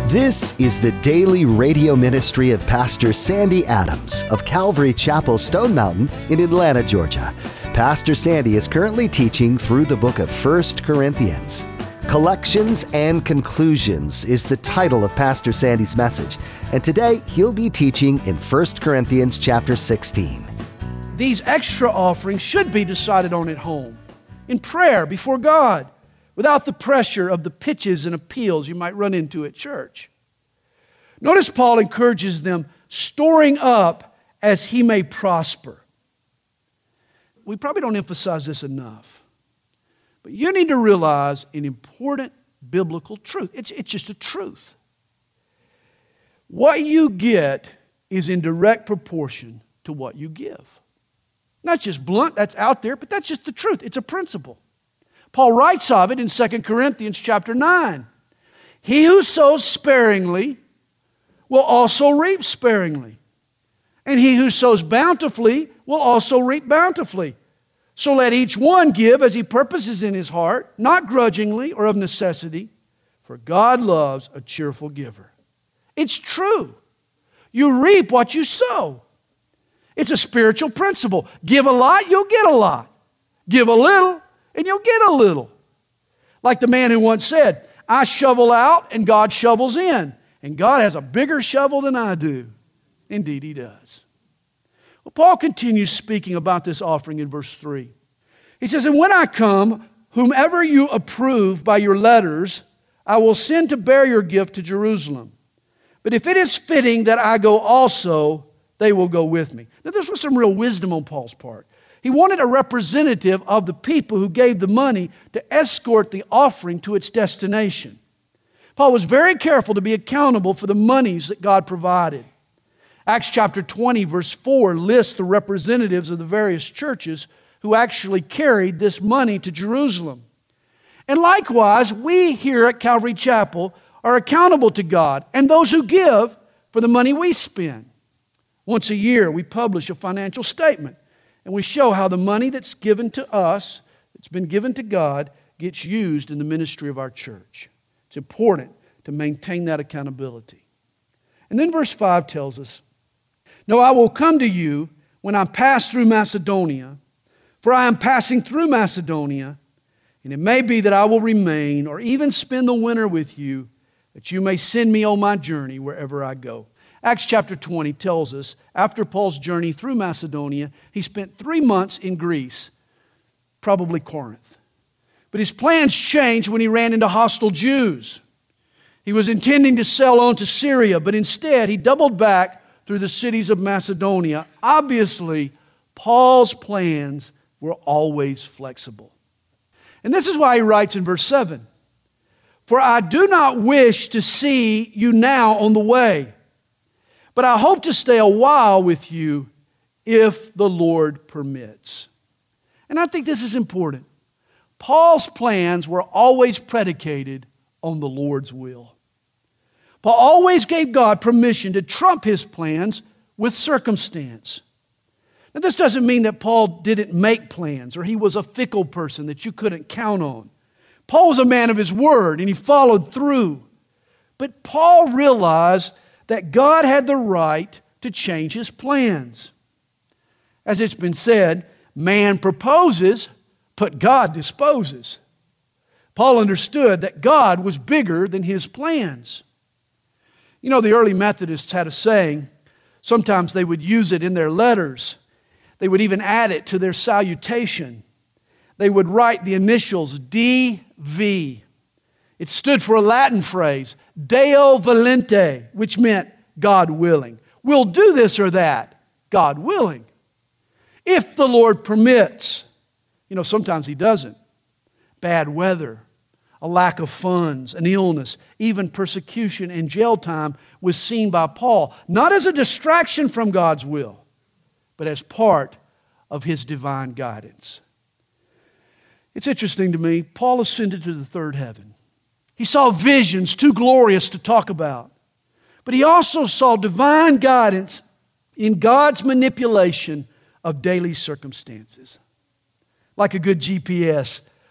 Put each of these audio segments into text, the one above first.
This is the daily radio ministry of Pastor Sandy Adams of Calvary Chapel, Stone Mountain in Atlanta, Georgia. Pastor Sandy is currently teaching through the book of 1 Corinthians. Collections and Conclusions is the title of Pastor Sandy's message, and today he'll be teaching in 1 Corinthians chapter 16. These extra offerings should be decided on at home, in prayer before God, without the pressure of the pitches and appeals you might run into at church. Notice Paul encourages them, storing up as he may prosper. We probably don't emphasize this enough, but you need to realize an important biblical truth. It's just a truth. What you get is in direct proportion to what you give. Not just blunt, that's out there, but that's just the truth. It's a principle. Paul writes of it in 2 Corinthians chapter 9. He who sows sparingly will also reap sparingly. And he who sows bountifully will also reap bountifully. So let each one give as he purposes in his heart, not grudgingly or of necessity, for God loves a cheerful giver. It's true. You reap what you sow. It's a spiritual principle. Give a lot, you'll get a lot. Give a little, and you'll get a little. Like the man who once said, I shovel out and God shovels in. And God has a bigger shovel than I do. Indeed, He does. Well, Paul continues speaking about this offering in verse 3. He says, and when I come, whomever you approve by your letters, I will send to bear your gift to Jerusalem. But if it is fitting that I go also, they will go with me. Now, this was some real wisdom on Paul's part. He wanted a representative of the people who gave the money to escort the offering to its destination. Paul was very careful to be accountable for the monies that God provided. Acts chapter 20, verse 4 lists the representatives of the various churches who actually carried this money to Jerusalem. And likewise, we here at Calvary Chapel are accountable to God and those who give for the money we spend. Once a year, we publish a financial statement. And we show how the money that's given to us, that's been given to God, gets used in the ministry of our church. It's important to maintain that accountability. And then verse 5 tells us, no, I will come to you when I pass through Macedonia, for I am passing through Macedonia, and it may be that I will remain or even spend the winter with you, that you may send me on my journey wherever I go. Acts chapter 20 tells us, after Paul's journey through Macedonia, he spent 3 months in Greece, probably Corinth. But his plans changed when he ran into hostile Jews. He was intending to sail on to Syria, but instead he doubled back through the cities of Macedonia. Obviously, Paul's plans were always flexible. And this is why he writes in verse 7, for I do not wish to see you now on the way, but I hope to stay a while with you if the Lord permits. And I think this is important. Paul's plans were always predicated on the Lord's will. Paul always gave God permission to trump his plans with circumstance. Now, this doesn't mean that Paul didn't make plans or he was a fickle person that you couldn't count on. Paul was a man of his word and he followed through. But Paul realized that God had the right to change His plans. As it's been said, man proposes, but God disposes. Paul understood that God was bigger than his plans. You know, the early Methodists had a saying. Sometimes they would use it in their letters. They would even add it to their salutation. They would write the initials D.V. It stood for a Latin phrase, Deo volente, which meant God willing. We'll do this or that, God willing. If the Lord permits. You know, sometimes He doesn't. Bad weather, a lack of funds, an illness, even persecution and jail time was seen by Paul, not as a distraction from God's will, but as part of His divine guidance. It's interesting to me, Paul ascended to the third heaven. He saw visions too glorious to talk about. But he also saw divine guidance in God's manipulation of daily circumstances. Like a good GPS,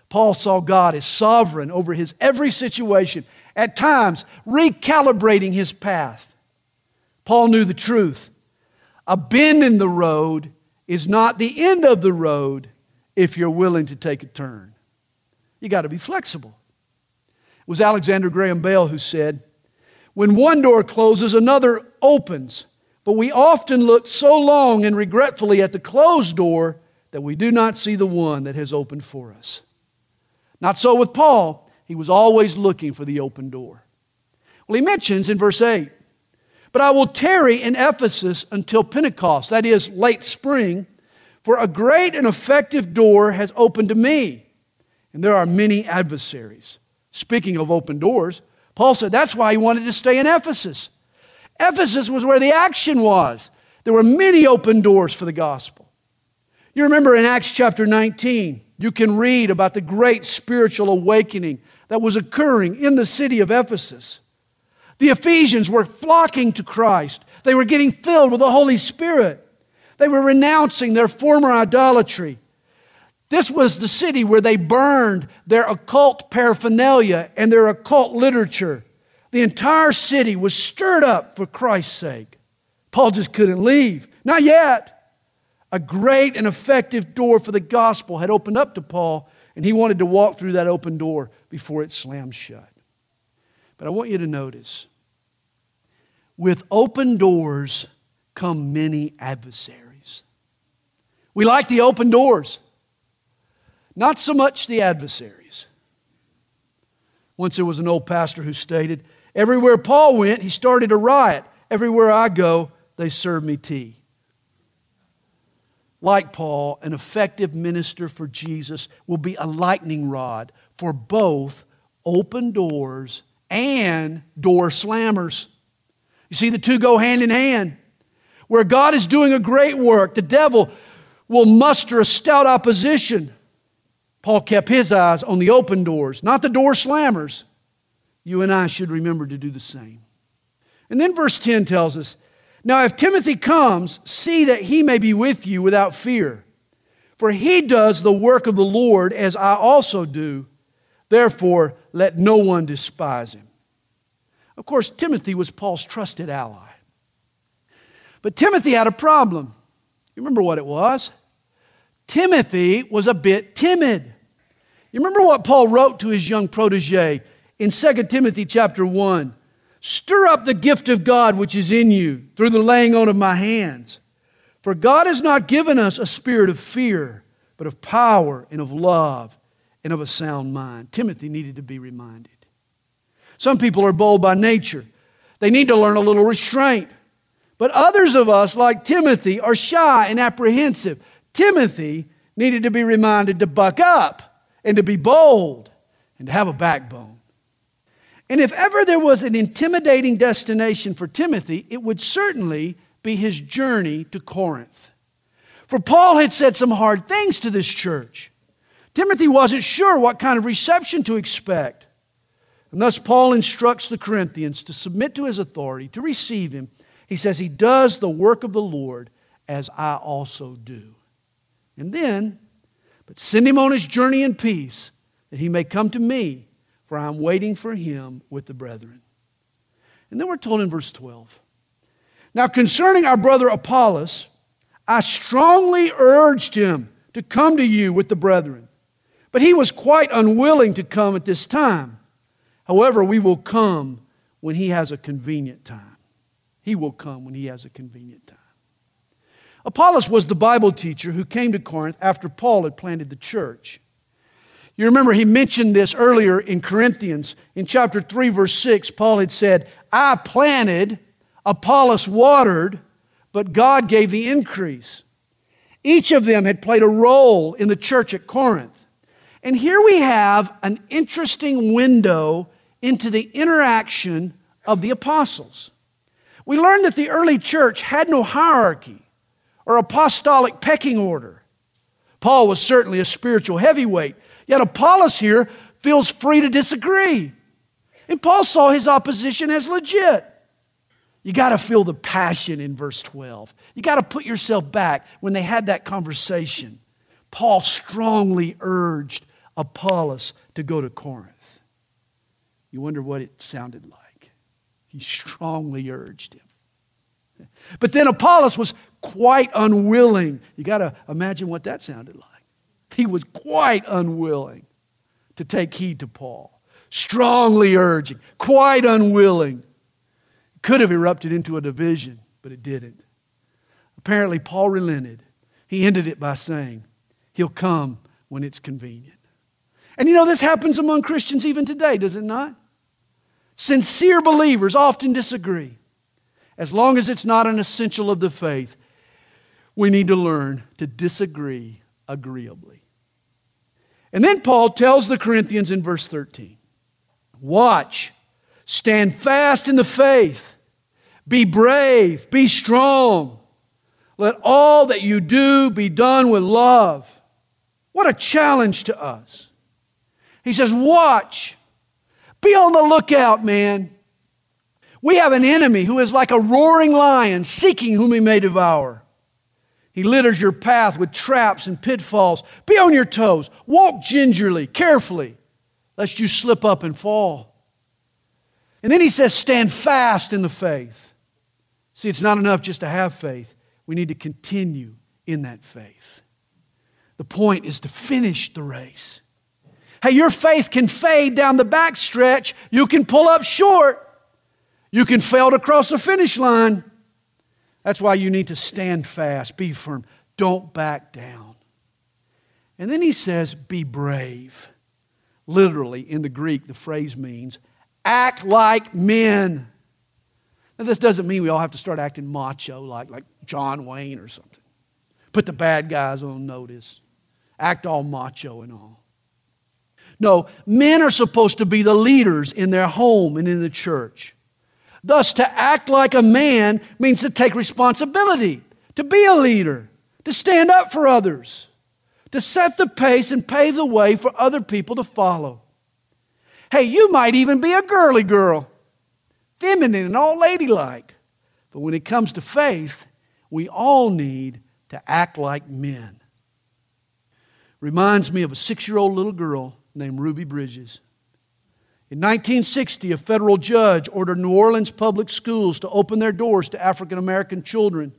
Paul saw God as sovereign over his every situation, at times recalibrating his path. Paul knew the truth. A bend in the road is not the end of the road if you're willing to take a turn. You got to be flexible. It was Alexander Graham Bell who said, "When one door closes, another opens. But we often look so long and regretfully at the closed door that we do not see the one that has opened for us." Not so with Paul. He was always looking for the open door. Well, he mentions in verse 8, "But I will tarry in Ephesus until Pentecost," that is, late spring, "for a great and effective door has opened to me, and there are many adversaries." Speaking of open doors, Paul said that's why he wanted to stay in Ephesus. Ephesus was where the action was. There were many open doors for the gospel. You remember in Acts chapter 19, you can read about the great spiritual awakening that was occurring in the city of Ephesus. The Ephesians were flocking to Christ. They were getting filled with the Holy Spirit. They were renouncing their former idolatry. This was the city where they burned their occult paraphernalia and their occult literature. The entire city was stirred up for Christ's sake. Paul just couldn't leave. Not yet. A great and effective door for the gospel had opened up to Paul, and he wanted to walk through that open door before it slammed shut. But I want you to notice, with open doors come many adversaries. We like the open doors, not so much the adversaries. Once there was an old pastor who stated, "Everywhere Paul went, he started a riot. Everywhere I go, they serve me tea." Like Paul, an effective minister for Jesus will be a lightning rod for both open doors and door slammers. You see, the two go hand in hand. Where God is doing a great work, the devil will muster a stout opposition. Paul kept his eyes on the open doors, not the door slammers. You and I should remember to do the same. And then verse 10 tells us, "Now if Timothy comes, see that he may be with you without fear. For he does the work of the Lord as I also do. Therefore, let no one despise him." Of course, Timothy was Paul's trusted ally. But Timothy had a problem. You remember what it was? Timothy was a bit timid. You remember what Paul wrote to his young protege in 2 Timothy chapter 1? "Stir up the gift of God which is in you through the laying on of my hands. For God has not given us a spirit of fear, but of power and of love and of a sound mind." Timothy needed to be reminded. Some people are bold by nature. They need to learn a little restraint. But others of us, like Timothy, are shy and apprehensive. Timothy needed to be reminded to buck up and to be bold and to have a backbone. And if ever there was an intimidating destination for Timothy, it would certainly be his journey to Corinth. For Paul had said some hard things to this church. Timothy wasn't sure what kind of reception to expect. And thus Paul instructs the Corinthians to submit to his authority, to receive him. He says he does the work of the Lord as I also do. And then, but send him on his journey in peace, that he may come to me, for I am waiting for him with the brethren. And then we're told in verse 12, "Now concerning our brother Apollos, I strongly urged him to come to you with the brethren, but he was quite unwilling to come at this time. However, we will come when he has a convenient time." He will come when he has a convenient time. Apollos was the Bible teacher who came to Corinth after Paul had planted the church. You remember he mentioned this earlier in Corinthians. In chapter 3, verse 6, Paul had said, "I planted, Apollos watered, but God gave the increase." Each of them had played a role in the church at Corinth. And here we have an interesting window into the interaction of the apostles. We learn that the early church had no hierarchy or apostolic pecking order. Paul was certainly a spiritual heavyweight, yet Apollos here feels free to disagree. And Paul saw his opposition as legit. You got to feel the passion in verse 12. You got to put yourself back when they had that conversation. Paul strongly urged Apollos to go to Corinth. You wonder what it sounded like. He strongly urged him. But then Apollos was quite unwilling. You got to imagine what that sounded like. He was quite unwilling to take heed to Paul. Strongly urging, quite unwilling. It could have erupted into a division, but it didn't. Apparently, Paul relented. He ended it by saying, he'll come when it's convenient. And you know, this happens among Christians even today, does it not? Sincere believers often disagree. As long as it's not an essential of the faith, we need to learn to disagree agreeably. And then Paul tells the Corinthians in verse 13, watch, stand fast in the faith, be brave, be strong. Let all that you do be done with love. What a challenge to us. He says, watch, be on the lookout, man. We have an enemy who is like a roaring lion seeking whom he may devour. He litters your path with traps and pitfalls. Be on your toes. Walk gingerly, carefully, lest you slip up and fall. And then he says, stand fast in the faith. See, it's not enough just to have faith. We need to continue in that faith. The point is to finish the race. Hey, your faith can fade down the backstretch. You can pull up short. You can fail to cross the finish line. That's why you need to stand fast, be firm. Don't back down. And then he says, be brave. Literally, in the Greek, the phrase means, act like men. Now, this doesn't mean we all have to start acting macho like John Wayne or something. Put the bad guys on notice. Act all macho and all. No, men are supposed to be the leaders in their home and in the church. Thus, to act like a man means to take responsibility, to be a leader, to stand up for others, to set the pace and pave the way for other people to follow. Hey, you might even be a girly girl, feminine and all ladylike. But when it comes to faith, we all need to act like men. Reminds me of a 6-year-old little girl named Ruby Bridges. In 1960, a federal judge ordered New Orleans public schools to open their doors to African American children.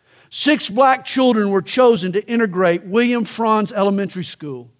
6 black children were chosen to integrate William Franz Elementary School.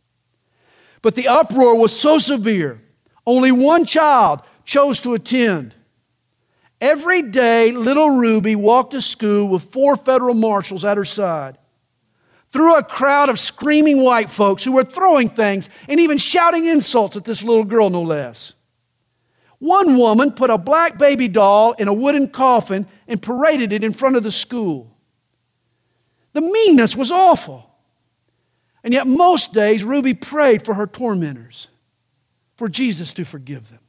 But the uproar was so severe, only one child chose to attend. Every day, little Ruby walked to school with 4 federal marshals at her side. Through a crowd of screaming white folks who were throwing things and even shouting insults at this little girl, no less. One woman put a black baby doll in a wooden coffin and paraded it in front of the school. The meanness was awful. And yet most days, Ruby prayed for her tormentors, for Jesus to forgive them.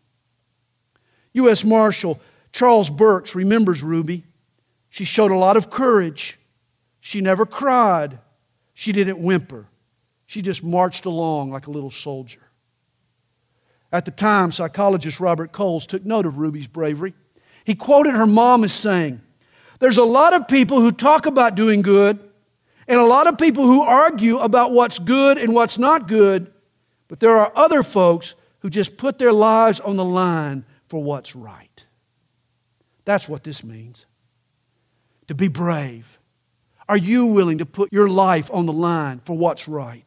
U.S. Marshal Charles Burks remembers Ruby. She showed a lot of courage. She never cried. She didn't whimper. She just marched along like a little soldier. At the time, psychologist Robert Coles took note of Ruby's bravery. He quoted her mom as saying, "There's a lot of people who talk about doing good, and a lot of people who argue about what's good and what's not good, but there are other folks who just put their lives on the line for what's right." That's what this means. To be brave. Are you willing to put your life on the line for what's right?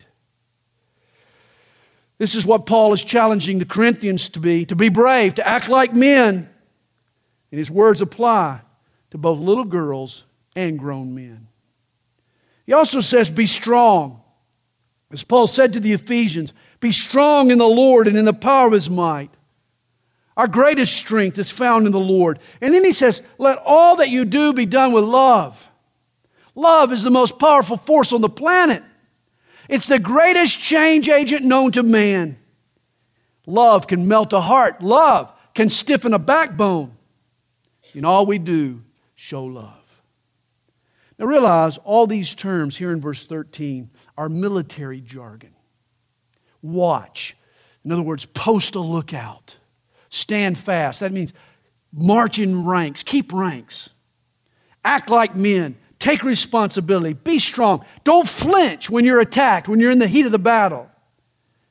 This is what Paul is challenging the Corinthians to be brave, to act like men. And his words apply to both little girls and grown men. He also says, be strong. As Paul said to the Ephesians, be strong in the Lord and in the power of His might. Our greatest strength is found in the Lord. And then he says, let all that you do be done with love. Love is the most powerful force on the planet. It's the greatest change agent known to man. Love can melt a heart. Love can stiffen a backbone. In all we do, show love. Now realize all these terms here in verse 13 are military jargon. Watch. In other words, post a lookout. Stand fast. That means march in ranks. Keep ranks. Act like men. Take responsibility. Be strong. Don't flinch when you're attacked, when you're in the heat of the battle.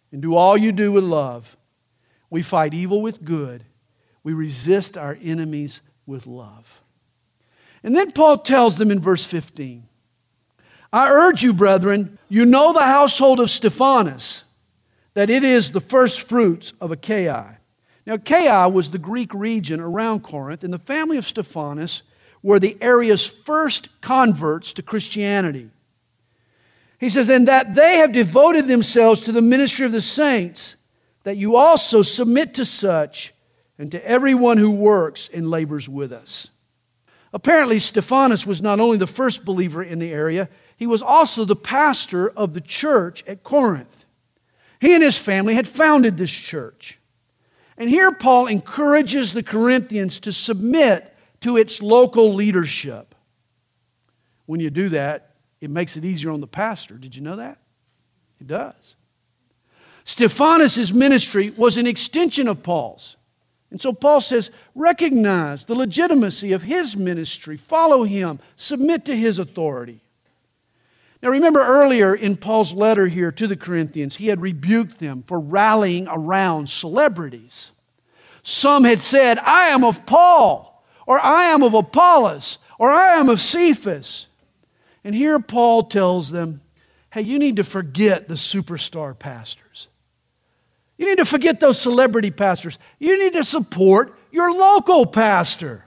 and do all you do with love. We fight evil with good. We resist our enemies with love. And then Paul tells them in verse 15, I urge you, brethren, you know the household of Stephanas, that it is the first fruits of Achaia. Now, Achaia was the Greek region around Corinth, and the family of Stephanas were the area's first converts to Christianity. He says, and that they have devoted themselves to the ministry of the saints, that you also submit to such and to everyone who works and labors with us. Apparently, Stephanas was not only the first believer in the area, he was also the pastor of the church at Corinth. He and his family had founded this church. And here Paul encourages the Corinthians to submit to its local leadership. When you do that, it makes it easier on the pastor. Did you know that? It does. Stephanas' ministry was an extension of Paul's. And so Paul says, recognize the legitimacy of his ministry. Follow him. Submit to his authority. Now remember earlier in Paul's letter here to the Corinthians, he had rebuked them for rallying around celebrities. Some had said, I am of Paul, or I am of Apollos, or I am of Cephas. And here Paul tells them, hey, you need to forget the superstar pastors. You need to forget those celebrity pastors. You need to support your local pastor.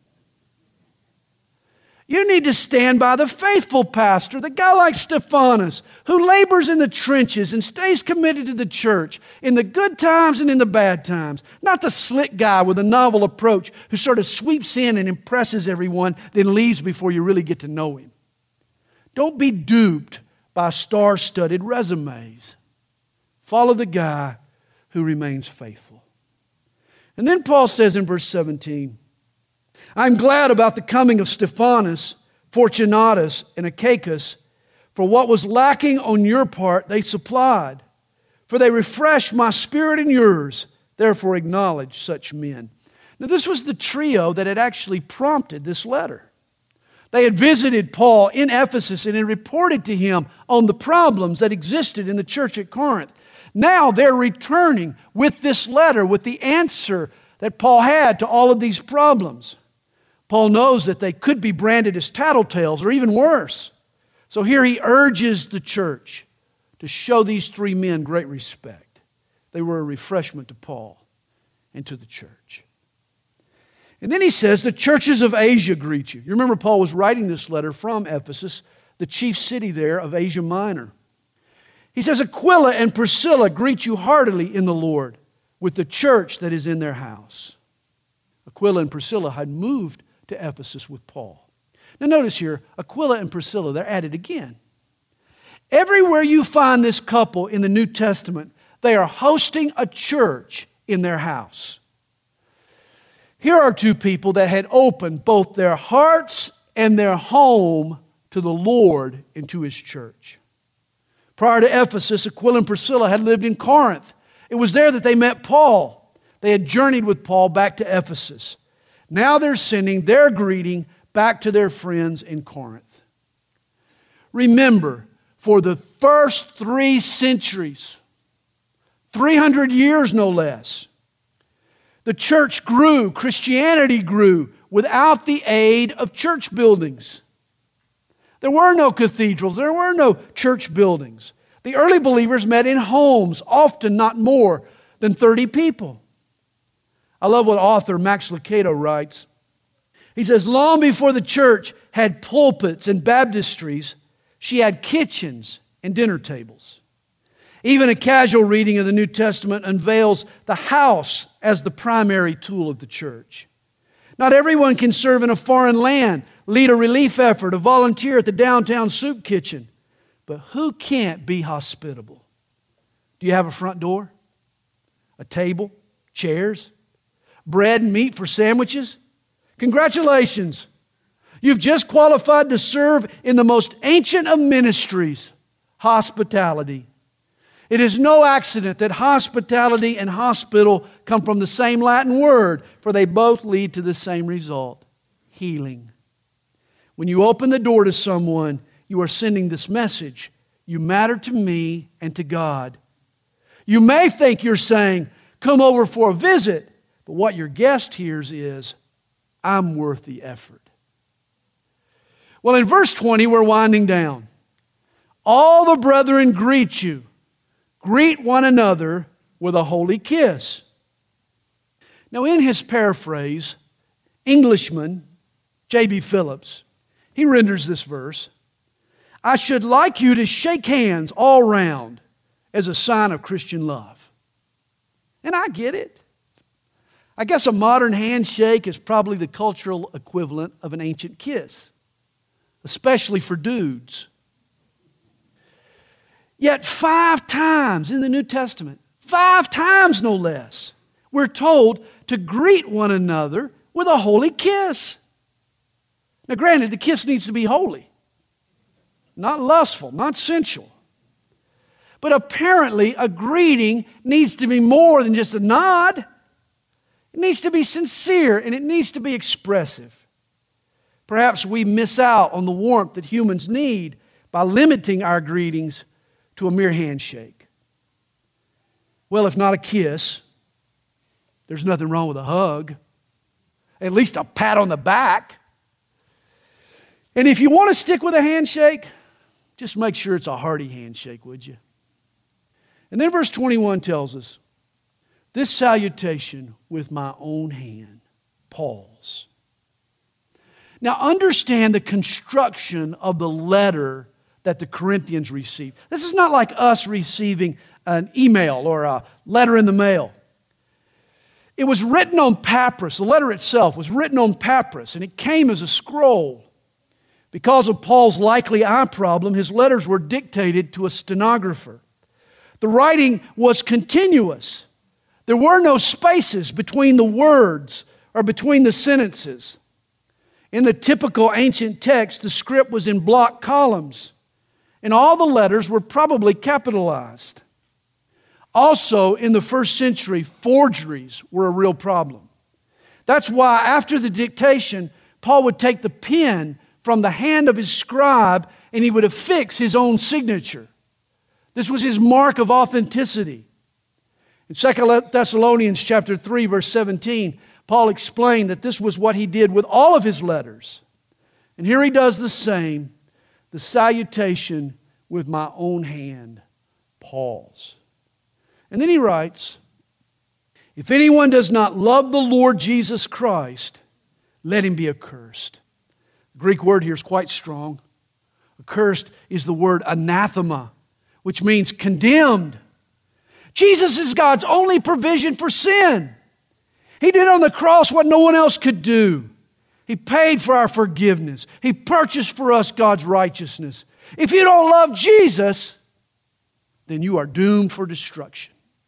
You need to stand by the faithful pastor, the guy like Stephanas, who labors in the trenches and stays committed to the church in the good times and in the bad times. Not the slick guy with a novel approach who sort of sweeps in and impresses everyone, then leaves before you really get to know him. Don't be duped by star-studded resumes. Follow the guy who remains faithful. And then Paul says in verse 17, I'm glad about the coming of Stephanas, Fortunatus, and Achaicus, for what was lacking on your part they supplied. For they refreshed my spirit and yours, therefore acknowledge such men. Now this was the trio that had actually prompted this letter. They had visited Paul in Ephesus and had reported to him on the problems that existed in the church at Corinth. Now they're returning with this letter, with the answer that Paul had to all of these problems. Paul knows that they could be branded as tattletales or even worse. So here he urges the church to show these three men great respect. They were a refreshment to Paul and to the church. And then he says, the churches of Asia greet you. You remember Paul was writing this letter from Ephesus, the chief city there of Asia Minor. He says, Aquila and Priscilla greet you heartily in the Lord with the church that is in their house. Aquila and Priscilla had moved to Ephesus with Paul. Now notice here, Aquila and Priscilla, they're added again. Everywhere you find this couple in the New Testament, they are hosting a church in their house. Here are two people that had opened both their hearts and their home to the Lord and to His church. Prior to Ephesus, Aquila and Priscilla had lived in Corinth. It was there that they met Paul. They had journeyed with Paul back to Ephesus. Now they're sending their greeting back to their friends in Corinth. Remember, for the first 3 centuries, 300 years no less, the church grew, Christianity grew, without the aid of church buildings. There were no cathedrals, there were no church buildings. The early believers met in homes, often not more than 30 people. I love what author Max Lucado writes. He says, long before the church had pulpits and baptistries, she had kitchens and dinner tables. Even a casual reading of the New Testament unveils the house as the primary tool of the church. Not everyone can serve in a foreign land, lead a relief effort, or volunteer at the downtown soup kitchen. But who can't be hospitable? Do you have a front door? A table? Chairs? Bread and meat for sandwiches? Congratulations! You've just qualified to serve in the most ancient of ministries, hospitality. It is no accident that hospitality and hospital come from the same Latin word, for they both lead to the same result, healing. When you open the door to someone, you are sending this message. You matter to me and to God. You may think you're saying, come over for a visit, but what your guest hears is, I'm worth the effort. Well, in verse 20, we're winding down. All the brethren greet you. Greet one another with a holy kiss. Now, in his paraphrase, Englishman J.B. Phillips, he renders this verse, I should like you to shake hands all round as a sign of Christian love. And I get it. I guess a modern handshake is probably the cultural equivalent of an ancient kiss, especially for dudes. Yet 5 times in the New Testament, 5 times no less, we're told to greet one another with a holy kiss. Now granted, the kiss needs to be holy, not lustful, not sensual. But apparently a greeting needs to be more than just a nod. It needs to be sincere and it needs to be expressive. Perhaps we miss out on the warmth that humans need by limiting our greetings to a mere handshake. Well, if not a kiss, there's nothing wrong with a hug. At least a pat on the back. And if you want to stick with a handshake, just make sure it's a hearty handshake, would you? And then verse 21 tells us, this salutation with my own hand, Paul's. Now understand the construction of the letter that the Corinthians received. This is not like us receiving an email or a letter in the mail. It was written on papyrus. The letter itself was written on papyrus, and it came as a scroll. Because of Paul's likely eye problem, his letters were dictated to a stenographer. The writing was continuous. There were no spaces between the words or between the sentences. In the typical ancient text, the script was in block columns, and all the letters were probably capitalized. Also, in the first century, forgeries were a real problem. That's why after the dictation, Paul would take the pen from the hand of his scribe and he would affix his own signature. This was his mark of authenticity. In 2 Thessalonians chapter 3, verse 17, Paul explained that this was what he did with all of his letters. And here he does the same, the salutation with my own hand, Paul's. And then he writes, if anyone does not love the Lord Jesus Christ, let him be accursed. The Greek word here is quite strong. Accursed is the word anathema, which means condemned. Jesus is God's only provision for sin. He did on the cross what no one else could do. He paid for our forgiveness. He purchased for us God's righteousness. If you don't love Jesus, then you are doomed for destruction.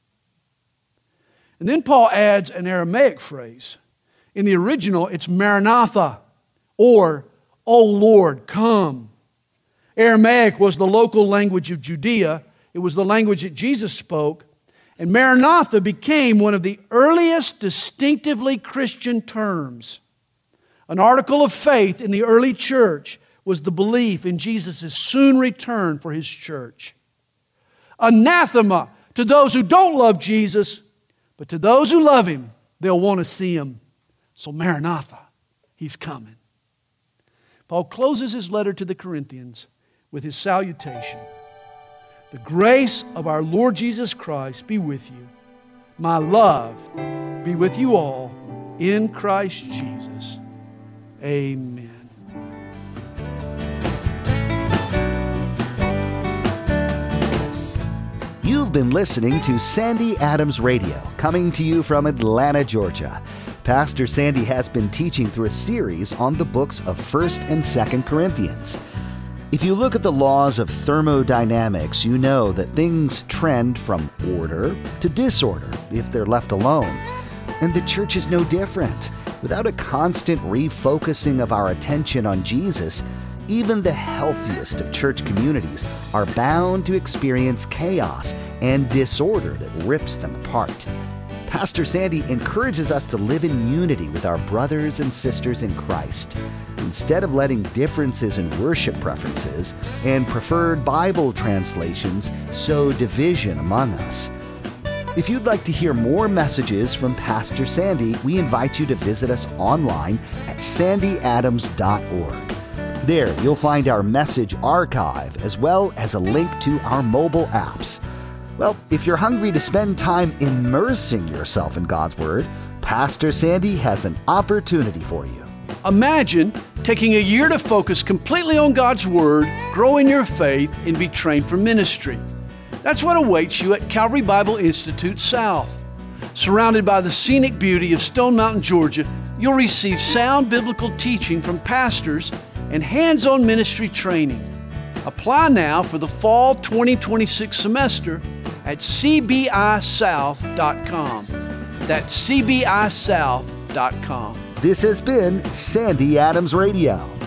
And then Paul adds an Aramaic phrase. In the original, it's Maranatha, or, O Lord, come. Aramaic was the local language of Judea. It was the language that Jesus spoke. And Maranatha became one of the earliest distinctively Christian terms. An article of faith in the early church was the belief in Jesus' soon return for His church. Anathema to those who don't love Jesus, but to those who love Him, they'll want to see Him. So Maranatha, He's coming. Paul closes his letter to the Corinthians with his salutation. The grace of our Lord Jesus Christ be with you. My love be with you all in Christ Jesus. Amen. You've been listening to Sandy Adams Radio, coming to you from Atlanta, Georgia. Pastor Sandy has been teaching through a series on the books of 1st and 2nd Corinthians. If you look at the laws of thermodynamics, you know that things trend from order to disorder if they're left alone. And the church is no different. Without a constant refocusing of our attention on Jesus, even the healthiest of church communities are bound to experience chaos and disorder that rips them apart. Pastor Sandy encourages us to live in unity with our brothers and sisters in Christ. Instead of letting differences in worship preferences and preferred Bible translations sow division among us, If you'd like to hear more messages from Pastor Sandy, we invite you to visit us online at sandyadams.org. There, you'll find our message archive as well as a link to our mobile apps. Well, if you're hungry to spend time immersing yourself in God's Word, Pastor Sandy has an opportunity for you. Imagine taking a year to focus completely on God's Word, grow in your faith, and be trained for ministry. That's what awaits you at Calvary Bible Institute South. Surrounded by the scenic beauty of Stone Mountain, Georgia, you'll receive sound biblical teaching from pastors and hands-on ministry training. Apply now for the fall 2026 semester at cbisouth.com. That's cbisouth.com. This has been Sandy Adams Radio.